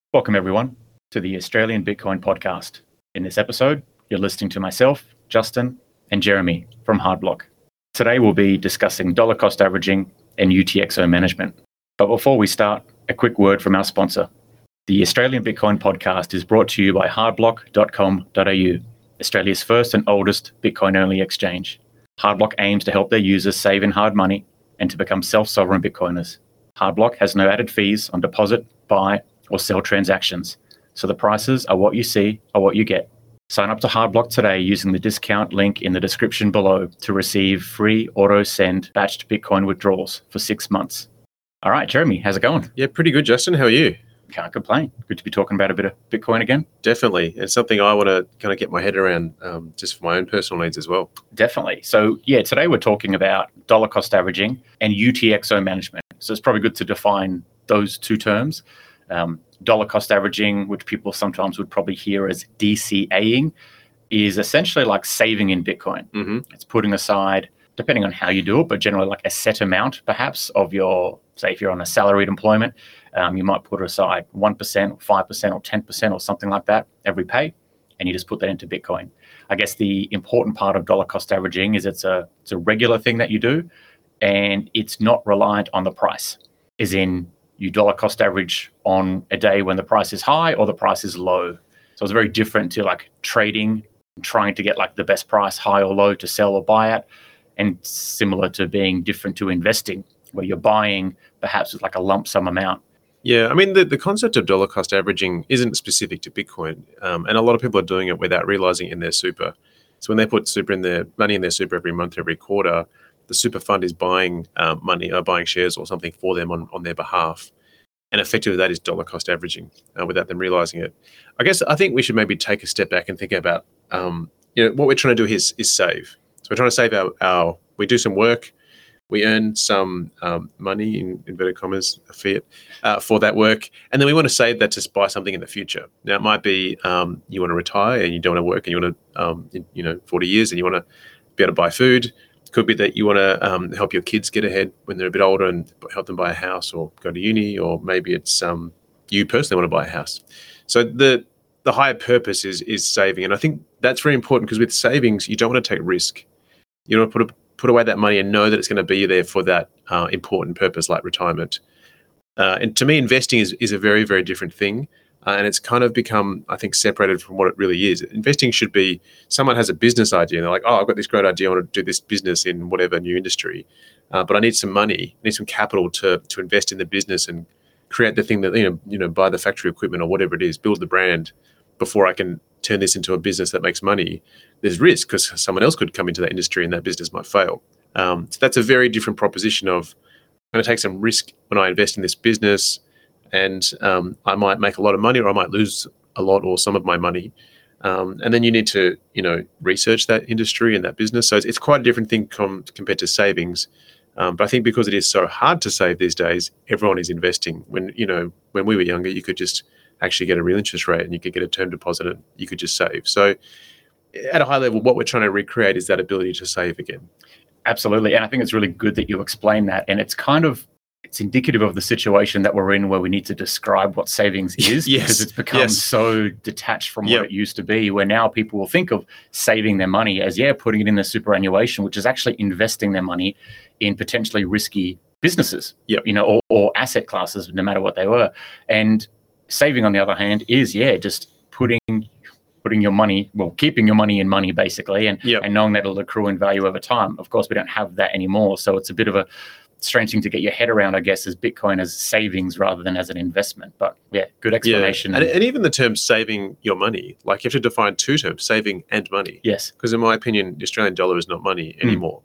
Welcome, everyone, to the Australian Bitcoin podcast. In this episode, you're listening to myself, Justin, and Jeremy from Hardblock. Today, we'll be discussing dollar cost averaging and UTXO management. But before we start, a quick word from our sponsor. The Australian Bitcoin podcast is brought to you by hardblock.com.au, Australia's first and oldest Bitcoin-only exchange. Hardblock aims to help their users save in hard money and to become self-sovereign Bitcoiners. Hardblock has no added fees on deposit, buy, or sell transactions. So the prices are what you see, are what you get. Sign up to Hardblock today using the discount link in the description below to receive free auto-send batched Bitcoin withdrawals for 6 months. All right, Jeremy, how's it going? Yeah, pretty good, Justin. How are you? Can't complain. Good to be talking about a bit of Bitcoin again. Definitely. It's something I want to kind of get my head around just for my own personal needs as well. Definitely. So yeah, today we're talking about dollar cost averaging and UTXO management. So it's probably good to define those two terms. Dollar cost averaging, which people sometimes would probably hear as DCAing, is essentially like saving in Bitcoin. Mm-hmm. It's putting aside, depending on how you do it, but generally like a set amount perhaps of your, say if you're on a salaried employment, you might put aside 1% or 5% or 10% or something like that every pay, and you just put that into Bitcoin. I guess the important part of dollar cost averaging is it's a regular thing that you do, and it's not reliant on the price, as in you dollar cost average on a day when the price is high or the price is low. So it's very different to like trading, trying to get like the best price, high or low, to sell or buy at, and similar to being different to investing, where you're buying perhaps with like a lump sum amount. Yeah, I mean, the concept of dollar cost averaging isn't specific to Bitcoin, and a lot of people are doing it without realizing it in their super. So when they put money in their super every month, every quarter, the super fund is buying money or buying shares or something for them on their behalf. And effectively, that is dollar cost averaging without them realizing it. I think we should maybe take a step back and think about, what we're trying to do here is save. So we're trying to save we do some work, we earn some money, in inverted commas, a fiat, for that work. And then we want to save that to buy something in the future. Now, it might be you want to retire and you don't want to work and you want to, 40 years and you want to be able to buy food. Could be that you want to help your kids get ahead when they're a bit older and help them buy a house or go to uni, or maybe it's you personally want to buy a house. So the higher purpose is saving, and I think that's very important because with savings you don't want to take risk. You want to put away that money and know that it's going to be there for that important purpose like retirement. And to me, investing is a very, very different thing. And it's kind of become, I think, separated from what it really is. Investing should be someone has a business idea and they're like, oh, I've got this great idea. I want to do this business in whatever new industry. But I need some money, I need some capital to invest in the business and create the thing that, buy the factory equipment or whatever it is, build the brand before I can turn this into a business that makes money. There's risk because someone else could come into that industry and that business might fail. So that's a very different proposition of I'm going to take some risk when I invest in this business. And I might make a lot of money or I might lose a lot or some of my money. And then you need to, research that industry and that business. So it's quite a different thing compared to savings. But I think because it is so hard to save these days, everyone is investing. When we were younger, you could just actually get a real interest rate and you could get a term deposit and you could just save. So at a high level, what we're trying to recreate is that ability to save again. Absolutely. And I think it's really good that you explain that. And it's indicative of the situation that we're in where we need to describe what savings is. Yes. Because it's become so detached from what it used to be, where now people will think of saving their money as, putting it in their superannuation, which is actually investing their money in potentially risky businesses, or asset classes, no matter what they were. And saving, on the other hand, is, just putting your money, keeping your money in money, basically, and knowing that it'll accrue in value over time. Of course, we don't have that anymore. So it's a bit of a strange thing to get your head around, I guess, as Bitcoin as savings rather than as an investment. But good explanation. Yeah. And even the term saving your money, like you have to define two terms, saving and money. Yes. Because in my opinion, the Australian dollar is not money anymore.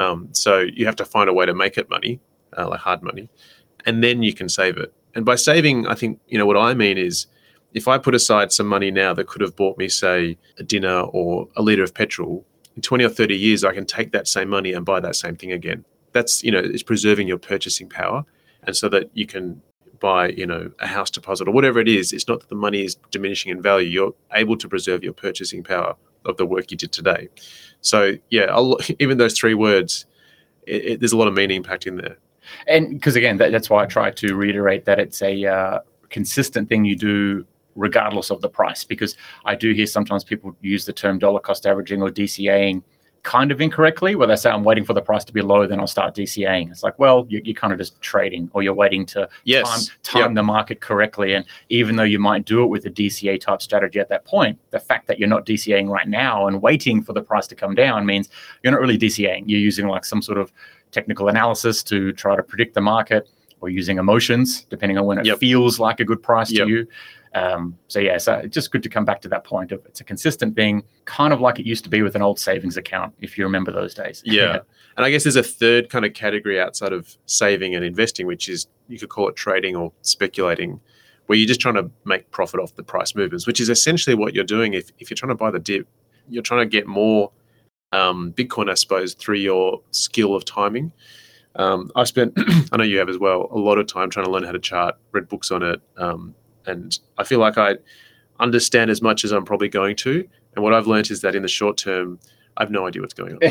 So you have to find a way to make it money, like hard money, and then you can save it. And by saving, I think, what I mean is if I put aside some money now that could have bought me, say, a dinner or a litre of petrol, in 20 or 30 years, I can take that same money and buy that same thing again. That's, it's preserving your purchasing power. And so that you can buy, a house deposit or whatever it is. It's not that the money is diminishing in value. You're able to preserve your purchasing power of the work you did today. So, even those three words, there's a lot of meaning packed in there. And because, again, that's why I try to reiterate that it's consistent thing you do regardless of the price? Because I do hear sometimes people use the term dollar cost averaging or DCAing kind of incorrectly, where they say, I'm waiting for the price to be low, then I'll start DCAing. It's like, well, you're kind of just trading, or you're waiting to time the market correctly. And even though you might do it with a DCA type strategy at that point, the fact that you're not DCAing right now and waiting for the price to come down means you're not really DCAing. You're using like some sort of technical analysis to try to predict the market, or using emotions, depending on when it feels like a good price to you. So it's just good to come back to that point of it's a consistent thing, kind of like it used to be with an old savings account, if you remember those days. Yeah. And I guess there's a third kind of category outside of saving and investing, which is, you could call it trading or speculating, where you're just trying to make profit off the price movements, which is essentially what you're doing. If you're trying to buy the dip, you're trying to get more Bitcoin, I suppose, through your skill of timing. I've spent, I know you have as well, a lot of time trying to learn how to chart, read books on it. And I feel like I understand as much as I'm probably going to. And what I've learned is that in the short term, I have no idea what's going on.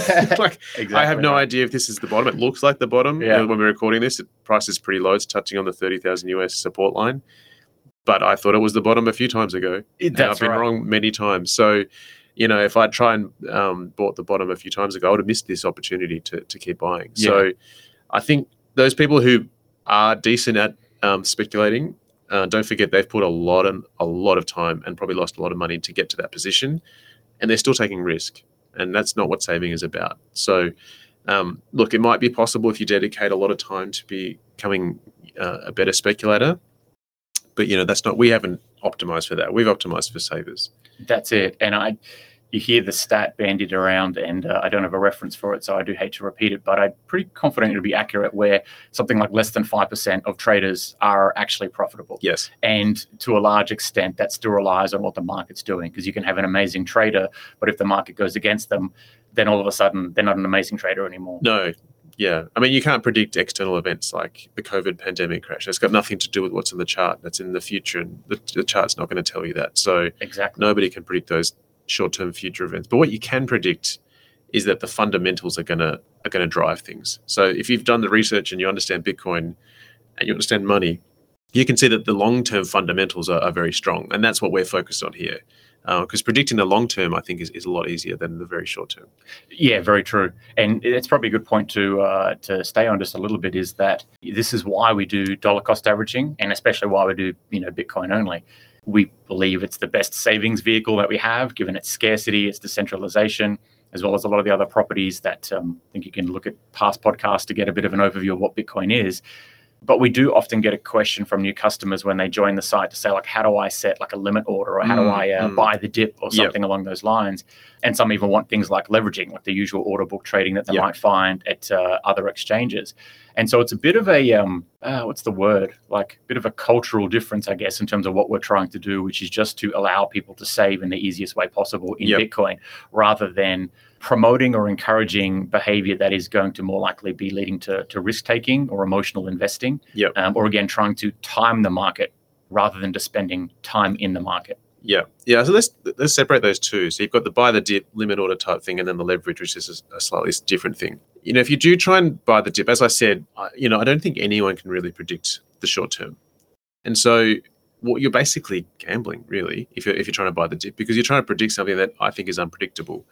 I have no idea if this is the bottom. It looks like the bottom. When we're recording this, the price is pretty low. It's touching on the 30,000 US support line. But I thought it was the bottom a few times ago. I've been wrong many times. So, if I try and bought the bottom a few times ago, I would have missed this opportunity to keep buying. Yeah. So I think those people who are decent at speculating, don't forget they've put a lot of time and probably lost a lot of money to get to that position, and they're still taking risk. And that's not what saving is about. So, look, it might be possible if you dedicate a lot of time to becoming a better speculator, but that's not. We haven't optimized for that. We've optimized for savers. That's it. And you hear the stat bandied around, and I don't have a reference for it, so I do hate to repeat it, but I'm pretty confident it'll be accurate, where something like less than 5% of traders are actually profitable. Yes. And to a large extent, that still relies on what the market's doing, because you can have an amazing trader, but if the market goes against them, then all of a sudden they're not an amazing trader anymore. No. Yeah. I mean, you can't predict external events like the COVID pandemic crash. It's got nothing to do with what's in the chart. That's in the future, and the chart's not going to tell you that. So exactly, nobody can predict those short-term future events. But what you can predict is that the fundamentals are going to drive things. So if you've done the research and you understand Bitcoin and you understand money, you can see that the long-term fundamentals are very strong. And that's what we're focused on here. Because predicting the long term, I think, is a lot easier than the very short term. Yeah, very true. And it's probably a good point to stay on just a little bit, is that this is why we do dollar cost averaging, and especially why we do Bitcoin only. We believe it's the best savings vehicle that we have, given its scarcity, its decentralization, as well as a lot of the other properties that I think you can look at past podcasts to get a bit of an overview of what Bitcoin is. But we do often get a question from new customers when they join the site to say, like, how do I set like a limit order, or how do I buy the dip, or something along those lines? And some even want things like leveraging, like the usual order book trading that they might find at other exchanges. And so it's a bit of a, what's the word? Like a bit of a cultural difference, I guess, in terms of what we're trying to do, which is just to allow people to save in the easiest way possible in Bitcoin, rather than promoting or encouraging behavior that is going to more likely be leading to risk-taking or emotional investing, or again, trying to time the market rather than just spending time in the market. Yeah. So let's separate those two. So you've got the buy the dip limit order type thing, and then the leverage, which is a slightly different thing. If you do try and buy the dip, as I said, I don't think anyone can really predict the short term. And so you're basically gambling, really, if you're trying to buy the dip, because you're trying to predict something that I think is unpredictable.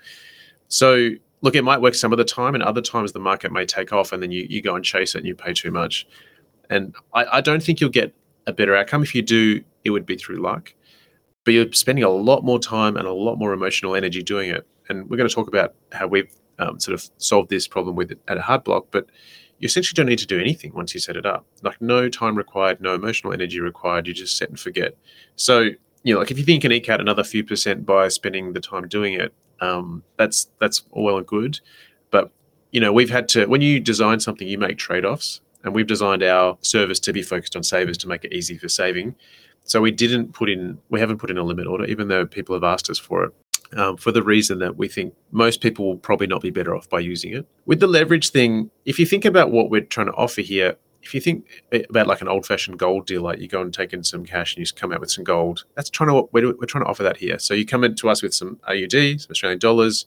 So look, it might work some of the time, and other times the market may take off, and then you go and chase it and you pay too much. And I don't think you'll get a better outcome. If you do, it would be through luck. But you're spending a lot more time and a lot more emotional energy doing it. And we're going to talk about how we've sort of solved this problem with it at Hardblock. But you essentially don't need to do anything once you set it up. Like, no time required, no emotional energy required. You just set and forget. So, like if you think you can eke out another few percent by spending the time doing it, that's all well and good. But, we've had to, when you design something, you make trade-offs. And we've designed our service to be focused on savers to make it easy for saving. So we haven't put in a limit order, even though people have asked us for it, for the reason that we think most people will probably not be better off by using it. With the leverage thing, if you think about what we're trying to offer here, if you think about like an old-fashioned gold deal, like you go and take in some cash and you just come out with some gold, we're trying to offer that here. So you come into us with some AUD, some Australian dollars.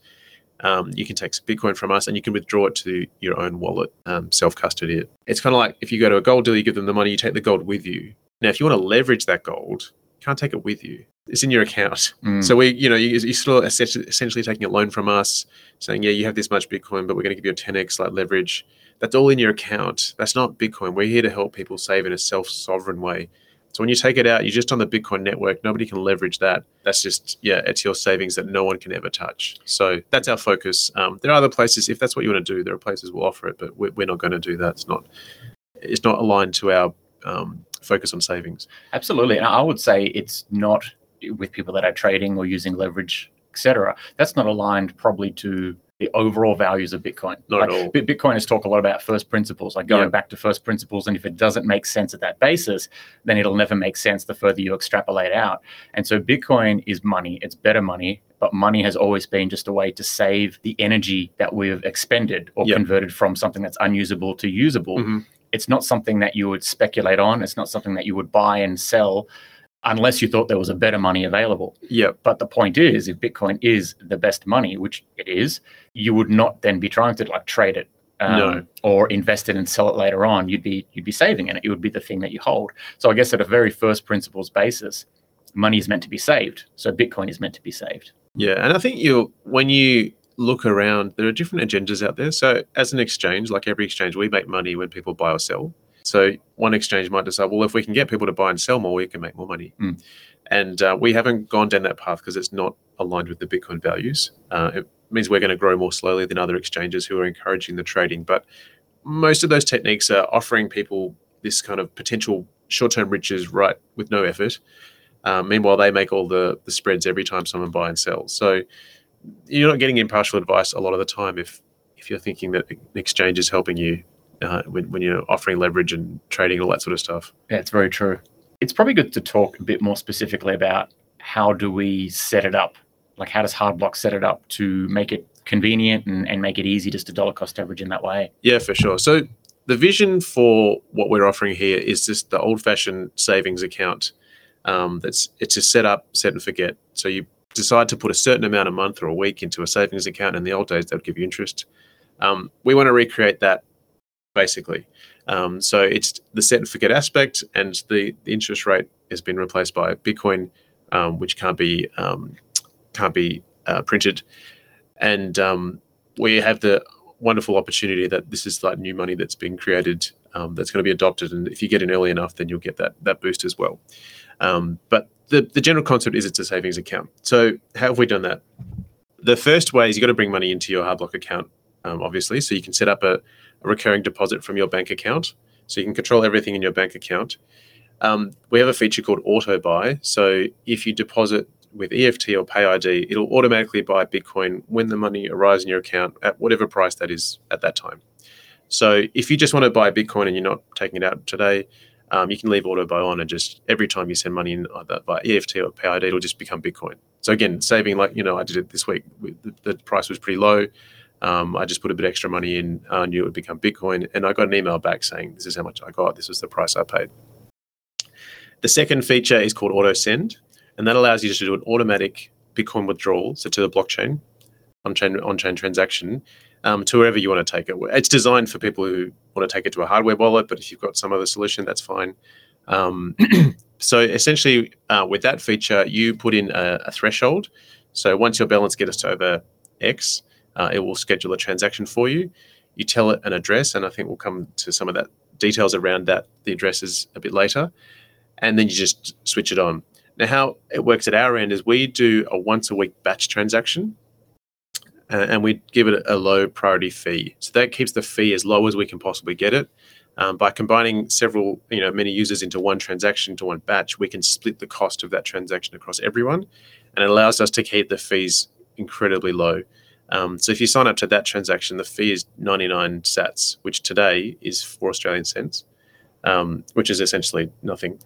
You can take some Bitcoin from us and you can withdraw it to your own wallet, self-custody it. It's kind of like if you go to a gold deal, you give them the money, you take the gold with you. Now, if you want to leverage that gold, you can't take it with you. It's in your account. Mm. So you're still essentially taking a loan from us, saying, yeah, you have this much Bitcoin, but we're going to give you a 10x like leverage. That's all in your account. That's not Bitcoin. We're here to help people save in a self-sovereign way. So when you take it out, you're just on the Bitcoin network. Nobody can leverage that. That's just, it's your savings that no one can ever touch. So that's our focus. There are other places, if that's what you want to do, there are places we'll offer it, but we're not going to do that. It's not aligned to our focus on savings. Absolutely. And I would say it's not with people that are trading or using leverage, etc. That's not aligned probably to the overall values of Bitcoin. Not at all. Bitcoiners talk a lot about first principles, like going back to first principles. And if it doesn't make sense at that basis, then it'll never make sense the further you extrapolate out. And so Bitcoin is money. It's better money. But money has always been just a way to save the energy that we've expended or converted from something that's unusable to usable. Mm-hmm. It's not something that you would speculate on. It's not something that you would buy and sell unless you thought there was a better money available. Yeah. But the point is, if Bitcoin is the best money, which it is, you would not then be trying to trade it or invest it and sell it later on. You'd be saving in it. It would be the thing that you hold. So I guess at a very first principles basis, money is meant to be saved. So Bitcoin is meant to be saved. Yeah. And I think when you look around, there are different agendas out there. So as an exchange, like every exchange, we make money when people buy or sell. So one exchange might decide, well, if we can get people to buy and sell more, we can make more money. Mm. And we haven't gone down that path because it's not aligned with the Bitcoin values. It means we're going to grow more slowly than other exchanges who are encouraging the trading. But most of those techniques are offering people this kind of potential short-term riches right with no effort. Meanwhile, they make all the spreads every time someone buy and sells. So you're not getting impartial advice a lot of the time if you're thinking that an exchange is helping you when you're offering leverage and trading, all that sort of stuff. Yeah, it's very true. It's probably good to talk a bit more specifically about how do we set it up? Like, how does Hardblock set it up to make it convenient and make it easy just to dollar cost average in that way? Yeah, for sure. So the vision for what we're offering here is just the old-fashioned savings account. It's a set up, set and forget. So you decide to put a certain amount a month or a week into a savings account. In the old days, that would give you interest. We want to recreate that, basically. So it's the set and forget aspect, and the interest rate has been replaced by Bitcoin, which can't be printed. And we have the wonderful opportunity that this is like new money that's being created, that's going to be adopted. And if you get in early enough, then you'll get that boost as well. But the general concept is it's a savings account. So how have we done that? The first way is you've got to bring money into your Hardblock account, obviously. So you can set up a recurring deposit from your bank account. So you can control everything in your bank account. We have a feature called Auto Buy. So if you deposit with EFT or PayID, it'll automatically buy Bitcoin when the money arrives in your account at whatever price that is at that time. So if you just want to buy Bitcoin and you're not taking it out today, you can leave Auto Buy on, and just every time you send money in either by EFT or PayID, it'll just become Bitcoin. So again, saving, like, I did it this week. The price was pretty low. I just put a bit extra money in, knew it would become Bitcoin, and I got an email back saying, this is how much I got. This was the price I paid. The second feature is called Auto Send, and that allows you to do an automatic Bitcoin withdrawal, so to the blockchain, on-chain transaction, to wherever you want to take it. It's designed for people who want to take it to a hardware wallet, but if you've got some other solution, that's fine. So essentially, with that feature, you put in a threshold. So once your balance gets to over X, it will schedule a transaction for you. You tell it an address, and I think we'll come to some of that details around that, the addresses, a bit later. And then you just switch it on. Now, how it works at our end is we do a once-a-week batch transaction, and we give it a low priority fee. So that keeps the fee as low as we can possibly get it. By combining many users into one transaction, to one batch, we can split the cost of that transaction across everyone, and it allows us to keep the fees incredibly low. So if you sign up to that transaction, the fee is 99 sats, which today is 4 Australian cents, which is essentially nothing.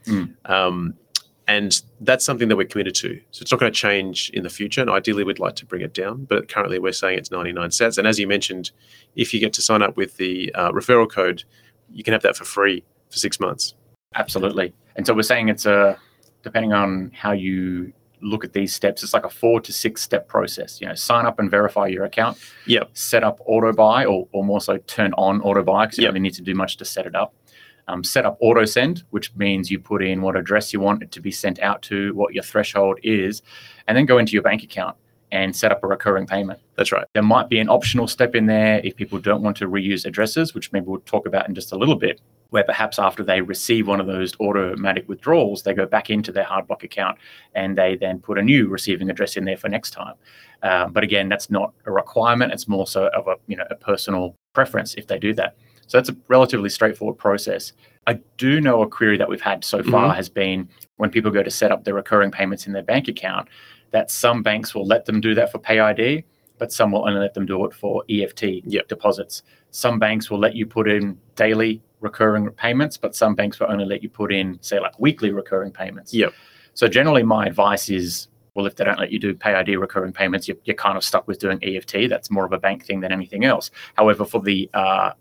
And that's something that we're committed to. So it's not going to change in the future, and ideally we'd like to bring it down, but currently we're saying it's 99 sats. And as you mentioned, if you get to sign up with the referral code, you can have that for free for 6 months. Absolutely. And so we're saying it's depending on how you look at these steps, it's like a 4 to 6 step process. Sign up and verify your account. Yep. Set up Auto Buy, or more so turn on Auto Buy, because you don't really need to do much to set it up. set up auto send, which means you put in what address you want it to be sent out to, what your threshold is, and then go into your bank account and set up a recurring payment. That's right. There might be an optional step in there if people don't want to reuse addresses, which maybe we'll talk about in just a little bit, where perhaps after they receive one of those automatic withdrawals, they go back into their Hardblock account and they then put a new receiving address in there for next time. But again, that's not a requirement. It's more so of a personal preference if they do that. So that's a relatively straightforward process. I do know a query that we've had so far has been when people go to set up their recurring payments in their bank account, that some banks will let them do that for Pay ID, but some will only let them do it for EFT deposits. Some banks will let you put in daily recurring payments, but some banks will only let you put in, say, like weekly recurring payments. So generally my advice is, well, if they don't let you do Pay ID recurring payments, you're kind of stuck with doing EFT. That's more of a bank thing than anything else. However, for the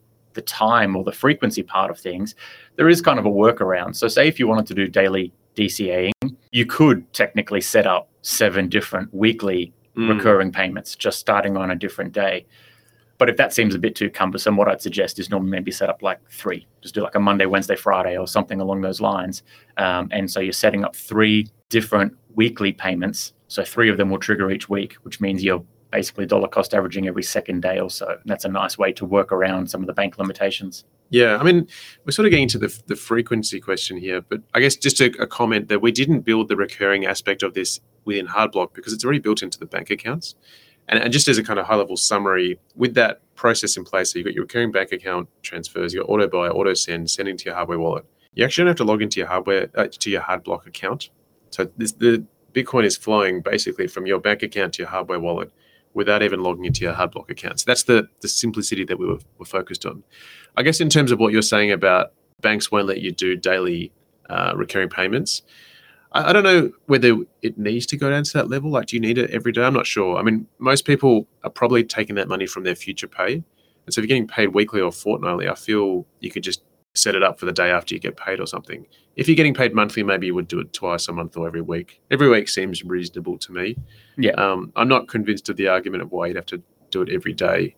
time or the frequency part of things, there is kind of a workaround. So say if you wanted to do daily DCAing, you could technically set up 7 different weekly recurring payments, just starting on a different day. But if that seems a bit too cumbersome, what I'd suggest is normally maybe set up like 3. Just do like a Monday, Wednesday, Friday or something along those lines. And so you're setting up 3 different weekly payments. So 3 of them will trigger each week, which means you're basically dollar cost averaging every second day or so. And that's a nice way to work around some of the bank limitations. Yeah, I mean, we're sort of getting to the frequency question here, but I guess just a comment that we didn't build the recurring aspect of this within Hardblock because it's already built into the bank accounts. And just as a kind of high-level summary, with that process in place, so you've got your recurring bank account transfers, your auto buy, auto send, sending to your hardware wallet. You actually don't have to log into your Hardblock account. So the Bitcoin is flowing basically from your bank account to your hardware wallet without even logging into your Hardblock account. So that's the simplicity that we were focused on. I guess in terms of what you're saying about banks won't let you do daily recurring payments, I don't know whether it needs to go down to that level. Like, do you need it every day? I'm not sure. I mean, most people are probably taking that money from their future pay. And so if you're getting paid weekly or fortnightly, I feel you could just set it up for the day after you get paid or something. If you're getting paid monthly, maybe you would do it twice a month or every week. Every week seems reasonable to me. Yeah. I'm not convinced of the argument of why you'd have to do it every day.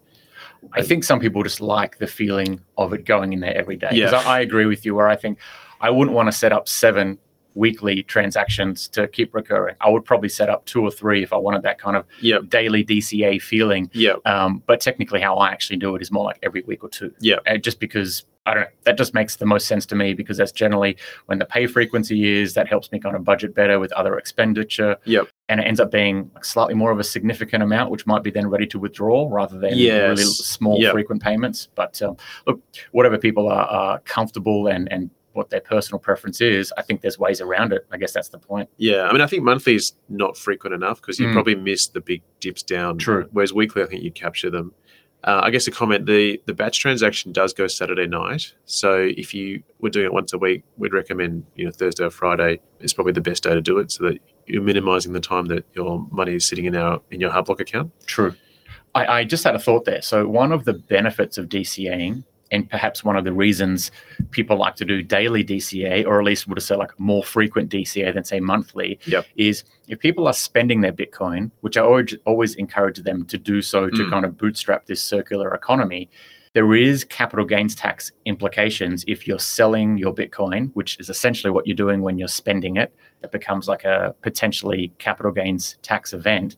I think some people just like the feeling of it going in there every day. Yeah. Because I agree with you where I think I wouldn't want to set up 7 weekly transactions to keep recurring. I would probably set up 2 or 3 if I wanted that kind of daily DCA feeling. But technically how I actually do it is more like every week or 2. Just because, I don't know, that just makes the most sense to me because that's generally when the pay frequency is, that helps me kind of budget better with other expenditure. And it ends up being slightly more of a significant amount, which might be then ready to withdraw rather than really small frequent payments. But look, whatever people are comfortable and what their personal preference is, I think there's ways around it. I guess that's the point. Yeah, I mean, I think monthly is not frequent enough because you probably miss the big dips down. True. Whereas weekly, I think you capture them. I guess a comment, the batch transaction does go Saturday night. So if you were doing it once a week, we'd recommend Thursday or Friday is probably the best day to do it so that you're minimizing the time that your money is sitting in your Hardblock account. True. I just had a thought there. So one of the benefits of DCAing, and perhaps one of the reasons people like to do daily DCA, or at least would say like more frequent DCA than say monthly, is if people are spending their Bitcoin, which I always encourage them to do so to kind of bootstrap this circular economy, there is capital gains tax implications if you're selling your Bitcoin, which is essentially what you're doing when you're spending it. It becomes like a potentially capital gains tax event.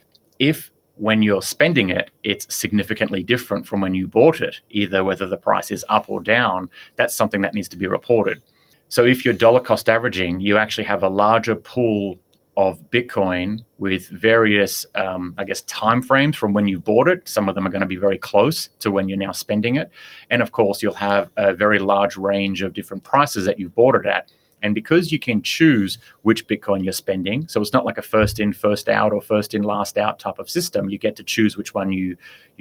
If when you're spending it, it's significantly different from when you bought it, either whether the price is up or down, that's something that needs to be reported. So if you're dollar cost averaging, you actually have a larger pool of Bitcoin with various, timeframes from when you bought it. Some of them are going to be very close to when you're now spending it. And of course, you'll have a very large range of different prices that you've bought it at. And because you can choose which Bitcoin you're spending, so it's not like a first in, first out or first in, last out type of system. You get to choose which one you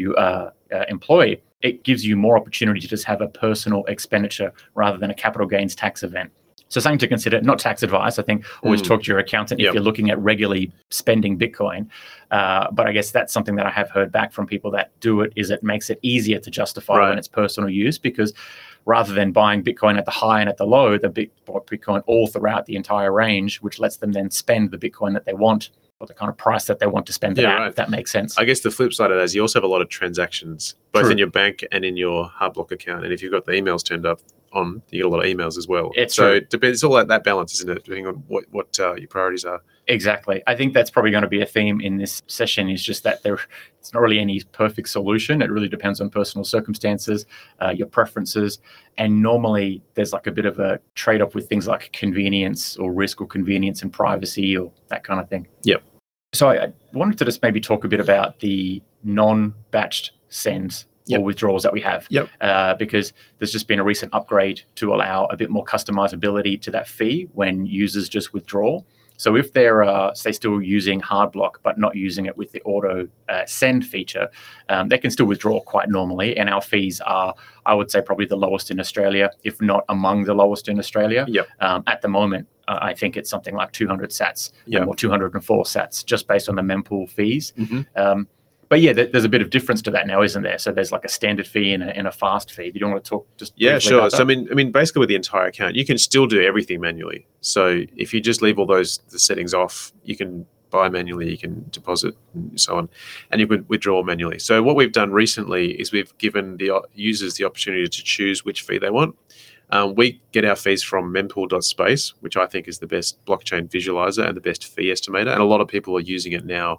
employ. It gives you more opportunity to just have a personal expenditure rather than a capital gains tax event. So something to consider, not tax advice. I think always talk to your accountant if you're looking at regularly spending Bitcoin. But I guess that's something that I have heard back from people that do it, is it makes it easier to justify when it's personal use, because rather than buying Bitcoin at the high and at the low, they bought Bitcoin all throughout the entire range, which lets them then spend the Bitcoin that they want or the kind of price that they want to spend it at, if that makes sense. I guess the flip side of that is you also have a lot of transactions, both in your bank and in your Hardblock account. And if you've got the emails turned up on, you get a lot of emails as well. It's so true. it depends. It's all like that balance, isn't it? Depending on what your priorities are. Exactly. I think that's probably going to be a theme in this session, is just that it's not really any perfect solution. It really depends on personal circumstances, your preferences. And normally there's like a bit of a trade-off with things like convenience or risk, or convenience and privacy, or that kind of thing. Yep. So I wanted to just maybe talk a bit about the non-batched sends or withdrawals that we have, because there's just been a recent upgrade to allow a bit more customizability to that fee when users just withdraw. So if they're, say, still using Hardblock but not using it with the auto send feature, they can still withdraw quite normally. And our fees are, I would say, probably the lowest in Australia, if not among the lowest in Australia. At the moment, I think it's something like 200 sats or 204 sats, just based on the mempool fees. But yeah, there's a bit of difference to that now, isn't there? So there's like a standard fee and a fast fee. Do you want to talk just briefly sure. about that? So I mean, basically with the entire account, you can still do everything manually. So if you just leave all the settings off, you can buy manually, you can deposit, and so on, and you can withdraw manually. So what we've done recently is we've given the users the opportunity to choose which fee they want. We get our fees from mempool.space, which I think is the best blockchain visualizer and the best fee estimator, and a lot of people are using it now.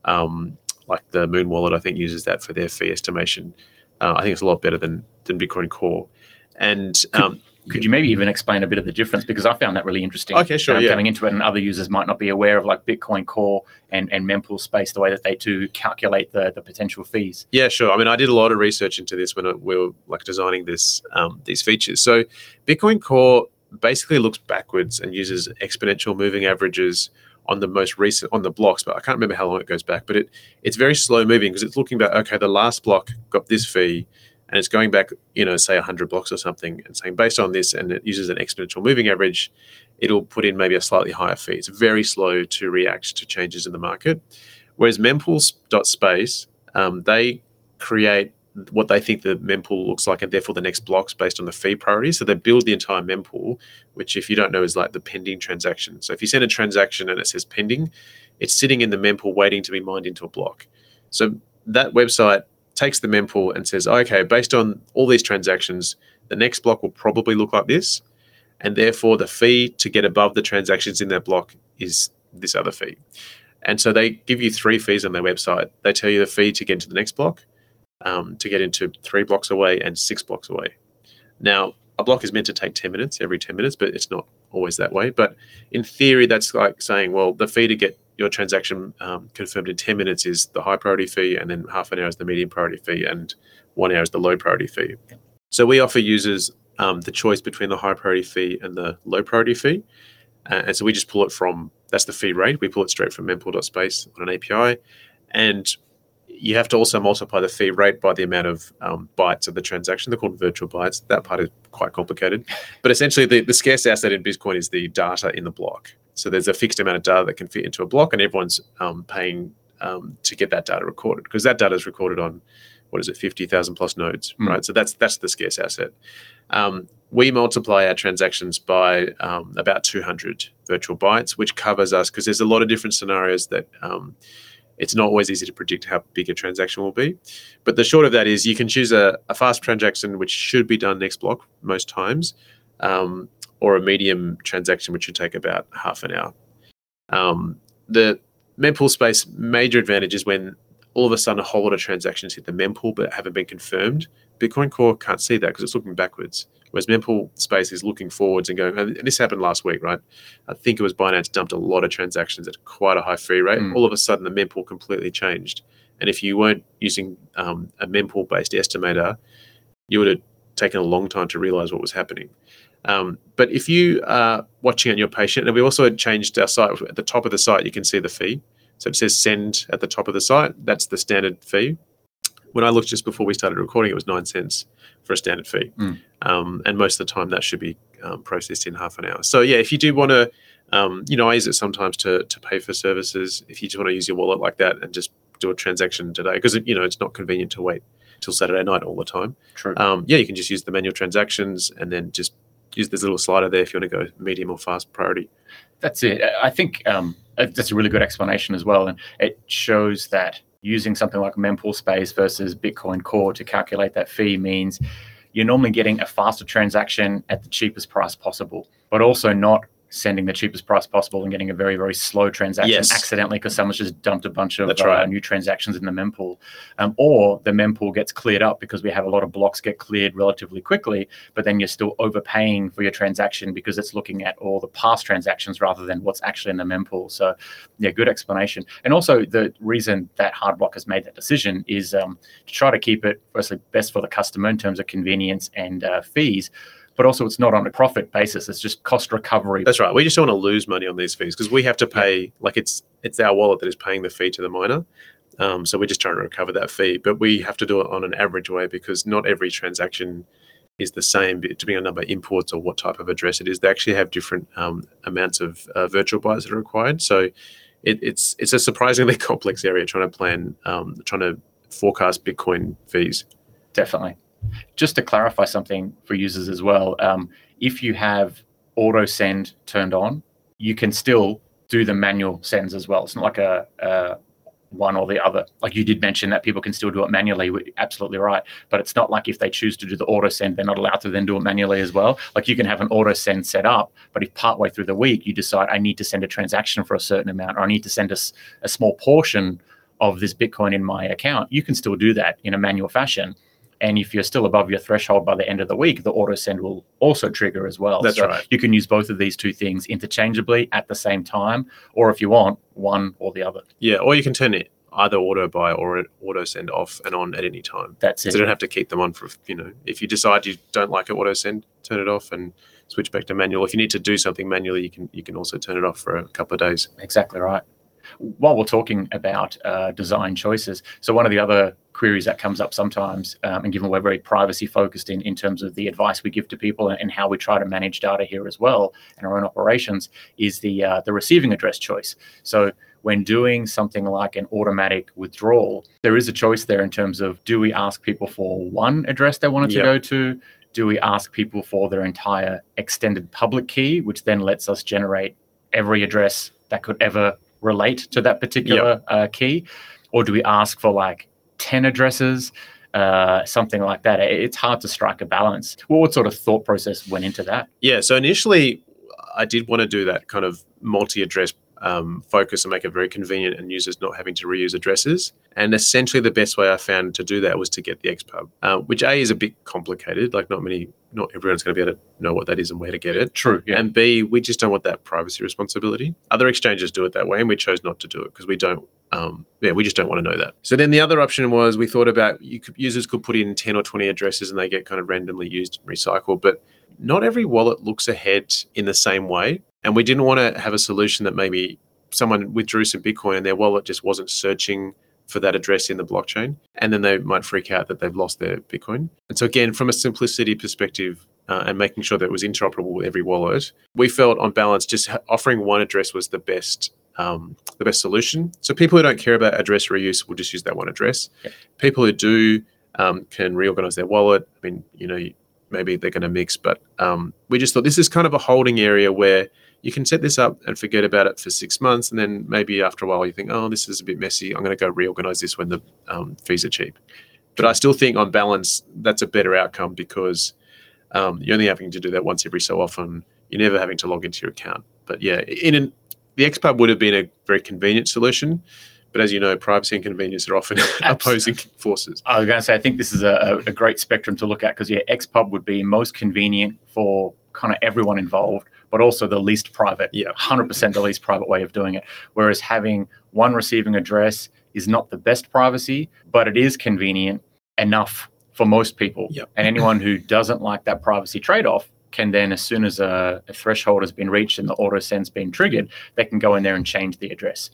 Like the Moon Wallet, I think, uses that for their fee estimation. I think it's a lot better than Bitcoin Core. And could you maybe even explain a bit of the difference? Because I found that really interesting. Okay, sure. Coming into it, and other users might not be aware of like Bitcoin Core and Mempool Space, the way that they do calculate the potential fees. Yeah, sure. I mean, I did a lot of research into this when we were like designing this these features. So Bitcoin Core basically looks backwards and uses exponential moving averages on the most recent, on the blocks, but I can't remember how long it goes back, but it's very slow moving, because it's looking back, okay, the last block got this fee, and it's going back, say 100 blocks or something, and saying based on this, and it uses an exponential moving average, it'll put in maybe a slightly higher fee. It's very slow to react to changes in the market. Whereas mempool.space, they create what they think the mempool looks like, and therefore the next blocks based on the fee priority. So they build the entire mempool, which, if you don't know, is like the pending transaction. So if you send a transaction and it says pending, it's sitting in the mempool waiting to be mined into a block. So that website takes the mempool and says, okay, based on all these transactions, the next block will probably look like this, and therefore the fee to get above the transactions in that block is this other fee. And so they give you 3 fees on their website. They tell you the fee to get into the next block, to get into 3 blocks away and 6 blocks away. Now, a block is meant to take 10 minutes, every 10 minutes, but it's not always that way. But in theory, that's like saying, well, the fee to get your transaction confirmed in 10 minutes is the high priority fee, and then half an hour is the medium priority fee, and 1 hour is the low priority fee. So we offer users the choice between the high priority fee and the low priority fee. And so we just pull it from, that's the fee rate. We pull it straight from mempool.space on an API. And you have to also multiply the fee rate by the amount of bytes of the transaction. They're called virtual bytes. That part is quite complicated. But essentially, the scarce asset in Bitcoin is the data in the block. So there's a fixed amount of data that can fit into a block, and everyone's paying to get that data recorded, because that data is recorded on, 50,000 plus nodes, right? So that's the scarce asset. We multiply our transactions by about 200 virtual bytes, which covers us, because there's a lot of different scenarios that it's not always easy to predict how big a transaction will be. But the short of that is you can choose a fast transaction, which should be done next block most times, or a medium transaction, which should take about half an hour. The mempool space major advantage is when all of a sudden a whole lot of transactions hit the mempool but haven't been confirmed. Bitcoin Core can't see that because it's looking backwards, whereas mempool space is looking forwards and going, and this happened last week, right? I think it was Binance dumped a lot of transactions at quite a high fee rate. All of a sudden the mempool completely changed. And if you weren't using a mempool-based estimator, you would have taken a long time to realize what was happening. But if you are watching and you're patient, and we also changed our site, at the top of the site, you can see the fee. So it says send at the top of the site. That's the standard fee. When I looked just before we started recording, it was 9 cents for a standard fee. And most of the time that should be processed in half an hour. So yeah, if you do want to, I use it sometimes to pay for services. If you just want to use your wallet like that and just do a transaction today, because it's not convenient to wait till Saturday night all the time. True. You can just use the manual transactions and then just use this little slider there if you want to go medium or fast priority. That's it. I think that's a really good explanation as well. And it shows that using something like mempool space versus Bitcoin Core to calculate that fee means you're normally getting a faster transaction at the cheapest price possible, but also not sending the cheapest price possible and getting a very, very slow transaction accidentally because someone's just dumped a bunch of new transactions in the mempool. Or the mempool gets cleared up because we have a lot of blocks get cleared relatively quickly, but then you're still overpaying for your transaction because it's looking at all the past transactions rather than what's actually in the mempool. So yeah, good explanation. And also the reason that Hardblock has made that decision is to try to keep it firstly best for the customer in terms of convenience and fees, but also it's not on a profit basis. It's just cost recovery. That's right. We just don't want to lose money on these fees because we have to pay, like it's our wallet that is paying the fee to the miner. So we're just trying to recover that fee, but we have to do it on an average way because not every transaction is the same, depending on number of imports or what type of address it is. They actually have different amounts of virtual bytes that are required. So it's a surprisingly complex area trying to forecast Bitcoin fees. Definitely. Just to clarify something for users as well, if you have auto send turned on, you can still do the manual sends as well. It's not like a one or the other. Like you did mention that people can still do it manually, absolutely right. But it's not like if they choose to do the auto send, they're not allowed to then do it manually as well. Like you can have an auto send set up, but if partway through the week you decide I need to send a transaction for a certain amount, or I need to send a small portion of this Bitcoin in my account, you can still do that in a manual fashion. And if you're still above your threshold by the end of the week, the auto send will also trigger as well. That's right. You can use both of these two things interchangeably at the same time, or if you want, one or the other. Yeah, or you can turn it either auto buy or auto send off and on at any time. That's it. So you don't have to keep them on for, if you decide you don't like it, auto send, turn it off and switch back to manual. If you need to do something manually, you can also turn it off for a couple of days. Exactly right. While we're talking about design choices, so one of the other queries that comes up sometimes, and given we're very privacy focused in terms of the advice we give to people and how we try to manage data here as well in our own operations, is the receiving address choice. So when doing something like an automatic withdrawal, there is a choice there in terms of, do we ask people for one address they wanted to go to? Do we ask people for their entire extended public key, which then lets us generate every address that could ever relate to that particular key? Or do we ask for like 10 addresses, something like that? It's hard to strike a balance. Well, what sort of thought process went into that? Yeah, so initially I did want to do that kind of multi-address focus and make it very convenient and users not having to reuse addresses. And essentially the best way I found to do that was to get the XPub, which A, is a bit complicated. Like not everyone's going to be able to know what that is and where to get it. True. Yeah. And B, we just don't want that privacy responsibility. Other exchanges do it that way and we chose not to do it because we don't, we just don't want to know that. So then the other option was we thought about users could put in 10 or 20 addresses and they get kind of randomly used and recycled, but not every wallet looks ahead in the same way. And we didn't want to have a solution that maybe someone withdrew some Bitcoin and their wallet just wasn't searching for that address in the blockchain. And then they might freak out that they've lost their Bitcoin. And so again, from a simplicity perspective and making sure that it was interoperable with every wallet, we felt on balance just offering one address was the best solution. So people who don't care about address reuse will just use that one address. Yeah. People who do can reorganize their wallet. I mean, maybe they're going to mix, but we just thought this is kind of a holding area where you can set this up and forget about it for 6 months. And then maybe after a while you think, oh, this is a bit messy. I'm going to go reorganize this when the fees are cheap. But I still think on balance, that's a better outcome because you're only having to do that once every so often. You're never having to log into your account. But yeah, the XPub would have been a very convenient solution. But as you know, privacy and convenience are often opposing forces. I was going to say, I think this is a great spectrum to look at because, XPub would be most convenient for kind of everyone involved, but also the least private, 100% the least private way of doing it. Whereas having one receiving address is not the best privacy, but it is convenient enough for most people. Yep. And anyone who doesn't like that privacy trade-off can then, as soon as a threshold has been reached and the auto send's been triggered, they can go in there and change the address.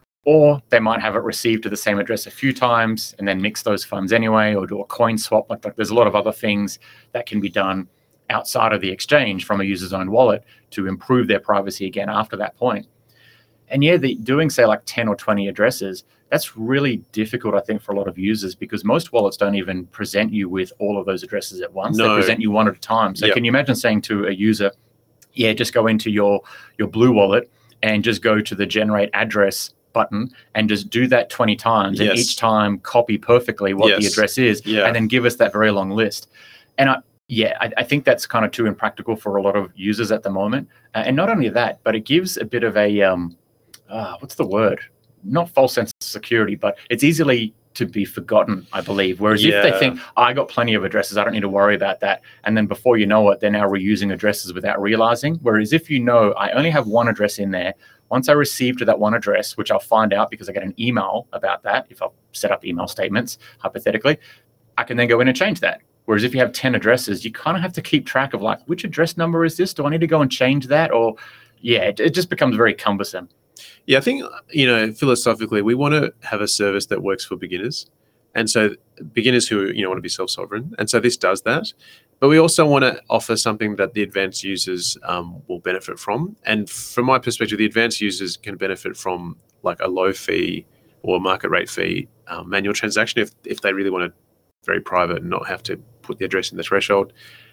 Or they might have it received to the same address a few times and then mix those funds anyway, or do a coin swap. Like there's a lot of other things that can be done outside of the exchange from a user's own wallet to improve their privacy again after that point. And doing say like 10 or 20 addresses, that's really difficult, I think, for a lot of users because most wallets don't even present you with all of those addresses at once. No. They present you one at a time. So Can you imagine saying to a user, just go into your Blue wallet and just go to the generate address button and just do that 20 times and each time copy perfectly what the address is and then give us that very long list. And Yeah, I think that's kind of too impractical for a lot of users at the moment. And not only that, but it gives a bit of a, what's the word? Not false sense of security, but it's easily to be forgotten, I believe. Whereas if they think, I got plenty of addresses, I don't need to worry about that. And then before you know it, they're now reusing addresses without realizing. Whereas if you know, I only have one address in there, once I receive to that one address, which I'll find out because I get an email about that, if I've set up email statements, hypothetically, I can then go in and change that. Whereas if you have 10 addresses, you kind of have to keep track of like, which address number is this? Do I need to go and change that? Or it just becomes very cumbersome. Yeah, I think, philosophically, we want to have a service that works for beginners. And so beginners who, want to be self-sovereign. And so this does that. But we also want to offer something that the advanced users will benefit from. And from my perspective, the advanced users can benefit from like a low fee or market rate fee manual transaction if they really want to very private and not have to put the address in the threshold.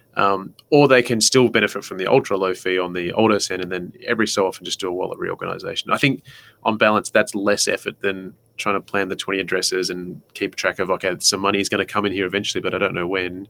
Or they can still benefit from the ultra low fee on the auto send and then every so often just do a wallet reorganization. I think on balance, that's less effort than trying to plan the 20 addresses and keep track of, okay, some money is going to come in here eventually, but I don't know when.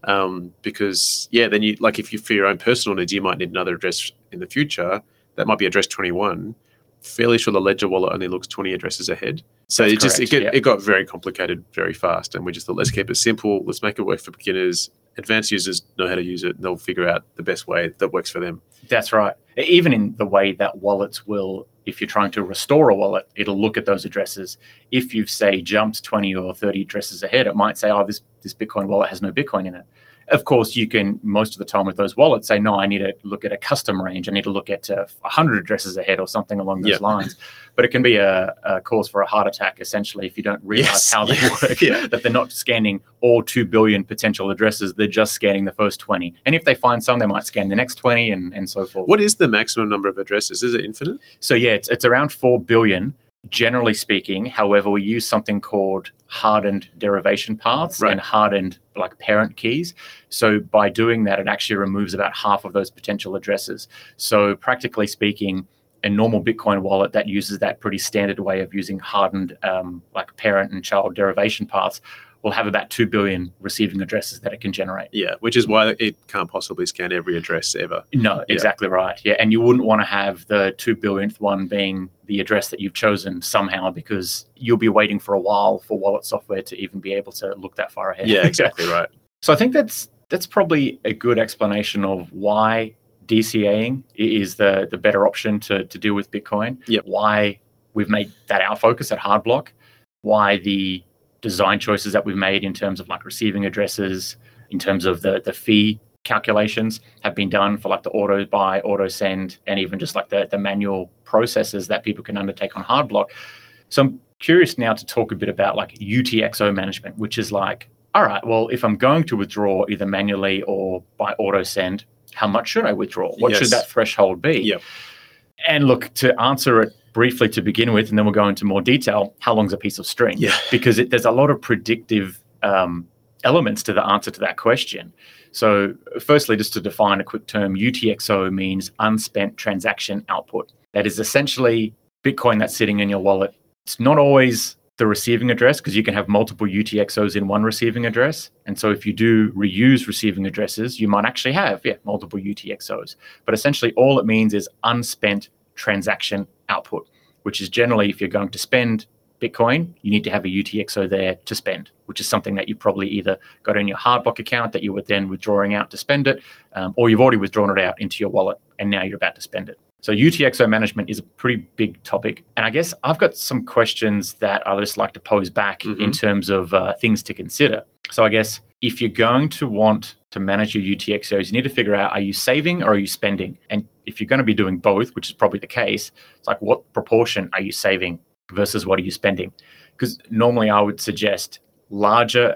Because then you, like if you, for your own personal needs, you might need another address in the future. That might be address 21. Fairly sure the Ledger wallet only looks 20 addresses ahead. So it got very complicated very fast. And we just thought, let's keep it simple. Let's make it work for beginners. Advanced users know how to use it and they'll figure out the best way that works for them. That's right. Even in the way that wallets will, if you're trying to restore a wallet, it'll look at those addresses. If you've, say, jumped 20 or 30 addresses ahead, it might say, oh, this Bitcoin wallet has no Bitcoin in it. Of course, you can, most of the time with those wallets, say, no, I need to look at a custom range. I need to look at 100 addresses ahead or something along those lines. But it can be a cause for a heart attack, essentially, if you don't realize how they work, that they're not scanning all 2 billion potential addresses. They're just scanning the first 20. And if they find some, they might scan the next 20 and so forth. What is the maximum number of addresses? Is it infinite? So, it's around 4 billion. Generally speaking, however, we use something called hardened derivation paths and hardened like parent keys. So by doing that, it actually removes about half of those potential addresses. So practically speaking, a normal Bitcoin wallet that uses that pretty standard way of using hardened like parent and child derivation paths will have about 2 billion receiving addresses that it can generate. Yeah, which is why it can't possibly scan every address ever. No, exactly right. Yeah, and you wouldn't want to have the 2 billionth one being the address that you've chosen somehow because you'll be waiting for a while for wallet software to even be able to look that far ahead. Yeah, exactly right. So I think that's probably a good explanation of why DCAing is the better option to deal with Bitcoin. Yep. Why we've made that our focus at Hardblock. Why the design choices that we've made in terms of like receiving addresses, in terms of the fee calculations have been done for like the auto buy, auto send, and even just like the manual processes that people can undertake on Hardblock. So I'm curious now to talk a bit about like UTXO management, which is like, all right, well, if I'm going to withdraw either manually or by auto send, how much should I withdraw? What should that threshold be? Yep. And look, to answer it briefly to begin with, and then we'll go into more detail, how long's a piece of string? Yeah. Because there's a lot of predictive elements to the answer to that question. So firstly, just to define a quick term, UTXO means unspent transaction output. That is essentially Bitcoin that's sitting in your wallet. It's not always the receiving address because you can have multiple UTXOs in one receiving address. And so if you do reuse receiving addresses, you might actually have multiple UTXOs. But essentially all it means is unspent transaction output, which is generally if you're going to spend Bitcoin, you need to have a UTXO there to spend, which is something that you probably either got in your Hardblock account that you were then withdrawing out to spend it, or you've already withdrawn it out into your wallet and now you're about to spend it. So UTXO management is a pretty big topic. And I guess I've got some questions that I just like to pose back in terms of things to consider. So I guess if you're going to want to manage your UTXOs, you need to figure out, are you saving or are you spending? And if you're going to be doing both, which is probably the case, it's like what proportion are you saving versus what are you spending? Because normally I would suggest larger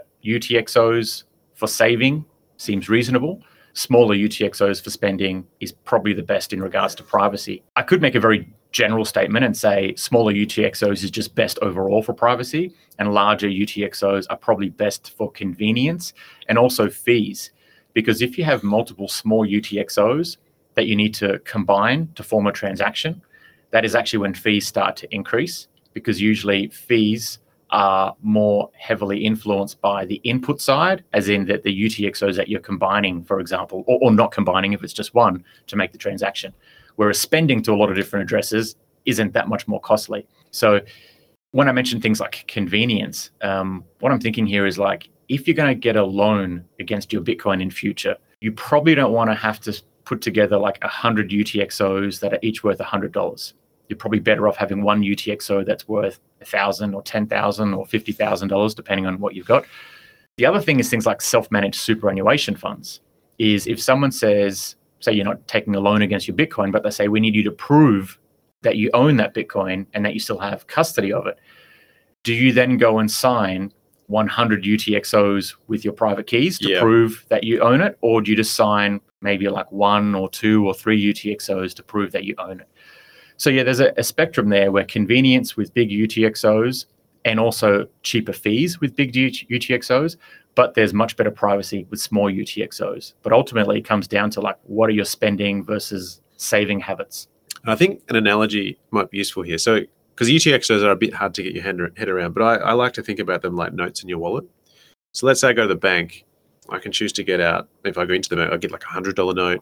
UTXOs for saving seems reasonable. Smaller UTXOs for spending is probably the best in regards to privacy. I could make a very general statement and say smaller UTXOs is just best overall for privacy, and larger UTXOs are probably best for convenience and also fees. Because if you have multiple small UTXOs that you need to combine to form a transaction, that is actually when fees start to increase, because usually fees are more heavily influenced by the input side, as in that the UTXOs that you're combining, for example, or not combining if it's just one to make the transaction. Whereas spending to a lot of different addresses isn't that much more costly. So when I mention things like convenience, what I'm thinking here is like, if you're going to get a loan against your Bitcoin in future, you probably don't want to have to put together like 100 UTXOs that are each worth $100. You're probably better off having one UTXO that's worth $1,000 or $10,000 or $50,000, depending on what you've got. The other thing is things like self-managed superannuation funds. Is if someone says, say you're not taking a loan against your Bitcoin, but they say we need you to prove that you own that Bitcoin and that you still have custody of it, do you then go and sign 100 UTXOs with your private keys to prove that you own it? Or do you just sign maybe like 1 or 2 or 3 UTXOs to prove that you own it? So yeah, there's a spectrum there where convenience with big UTXOs and also cheaper fees with big UTXOs, but there's much better privacy with small UTXOs. But ultimately it comes down to like, what are your spending versus saving habits? And I think an analogy might be useful here. So, because UTXOs are a bit hard to get your head around, but I like to think about them like notes in your wallet. So let's say I go to the bank, I can choose to get out, if I go into the bank, I get like a $100 note,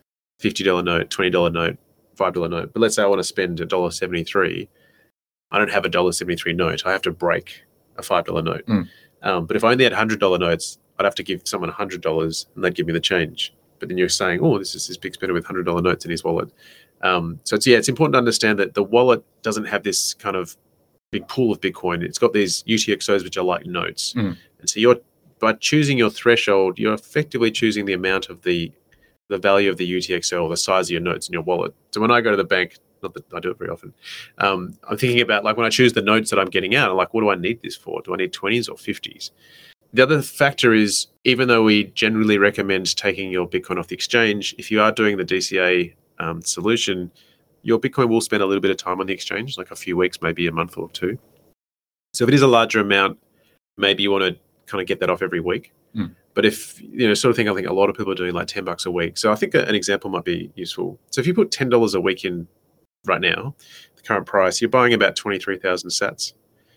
$50 note, $20 note, $5 note. But let's say I want to spend $1.73. I don't have a $1.73 note. I have to break a $5 note. But if I only had $100 notes, I'd have to give someone $100 and they'd give me the change. But then you're saying, oh, this is this big spender with $100 notes in his wallet. So it's important to understand that the wallet doesn't have this kind of big pool of Bitcoin. It's got these UTXOs, which are like notes. And so by choosing your threshold, you're effectively choosing the amount of the value of the UTXO or the size of your notes in your wallet. So when I go to the bank, not that I do it very often, I'm thinking about like when I choose the notes that I'm getting out, I'm like, what do I need this for? Do I need 20s or 50s? The other factor is, even though we generally recommend taking your Bitcoin off the exchange, if you are doing the DCA solution, your Bitcoin will spend a little bit of time on the exchange, like a few weeks, maybe a month or 2. So if it is a larger amount, maybe you want to kind of get that off every week. But if, sort of thing, I think a lot of people are doing like $10 a week. So I think an example might be useful. So if you put $10 a week in right now, the current price, you're buying about 23,000 sats.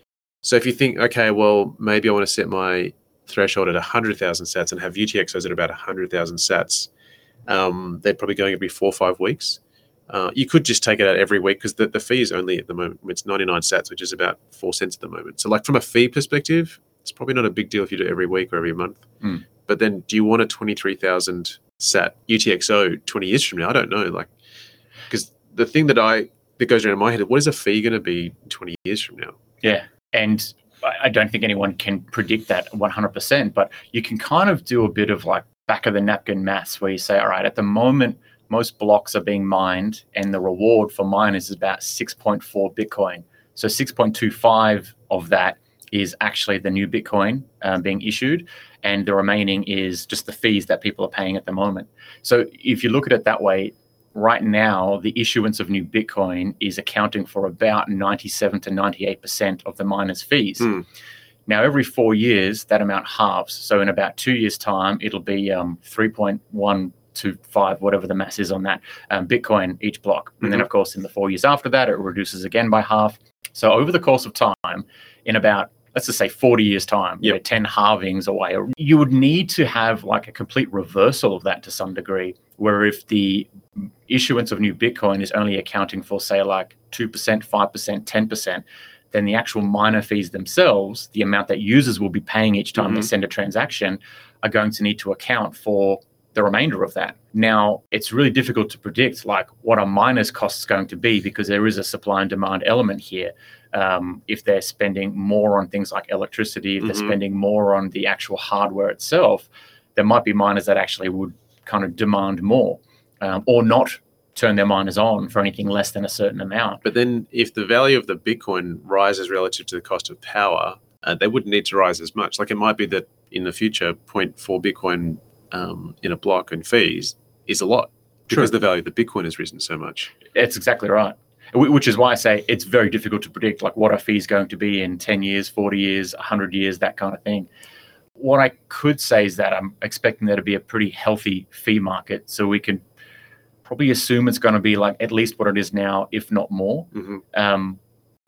So if you think, okay, well, maybe I want to set my threshold at 100,000 sats and have UTXOs at about 100,000 sats, they're probably going every 4 or 5 weeks. You could just take it out every week because the fee is only at the moment, it's 99 sats, which is about 4 cents at the moment. So like from a fee perspective, it's probably not a big deal if you do it every week or every month. But then do you want a 23,000 sat UTXO 20 years from now? I don't know. Because the thing that goes around in my head is, what is a fee going to be 20 years from now? Yeah. And I don't think anyone can predict that 100%, but you can kind of do a bit of like back of the napkin maths where you say, all right, at the moment, most blocks are being mined and the reward for miners is about 6.4 Bitcoin. So 6.25 of that is actually the new Bitcoin being issued, and the remaining is just the fees that people are paying at the moment. So if you look at it that way, right now, the issuance of new Bitcoin is accounting for about 97 to 98% of the miners' fees. Now, every 4 years, that amount halves. So in about 2 years' time, it'll be 3.125, whatever the mass is on that, Bitcoin each block. And then, of course, in the 4 years after that, it reduces again by half. So over the course of time, in about, let's just say 40 years' time, 10 halvings away, you would need to have like a complete reversal of that to some degree, where if the issuance of new Bitcoin is only accounting for, say, like 2%, 5%, 10%, then the actual miner fees themselves, the amount that users will be paying each time they send a transaction, are going to need to account for the remainder of that. Now, it's really difficult to predict like what a miner's cost is going to be, because there is a supply and demand element here. If they're spending more on things like electricity, if they're spending more on the actual hardware itself, there might be miners that actually would kind of demand more, or not turn their miners on for anything less than a certain amount. But then if the value of the Bitcoin rises relative to the cost of power, they wouldn't need to rise as much. Like it might be that in the future, 0.4 Bitcoin in a block and fees is a lot because the value of the Bitcoin has risen so much. That's exactly right. Which is why I say it's very difficult to predict like what are fees going to be in 10 years, 40 years, 100 years, that kind of thing. What I could say is that I'm expecting there to be a pretty healthy fee market. So we can probably assume it's going to be like at least what it is now, if not more.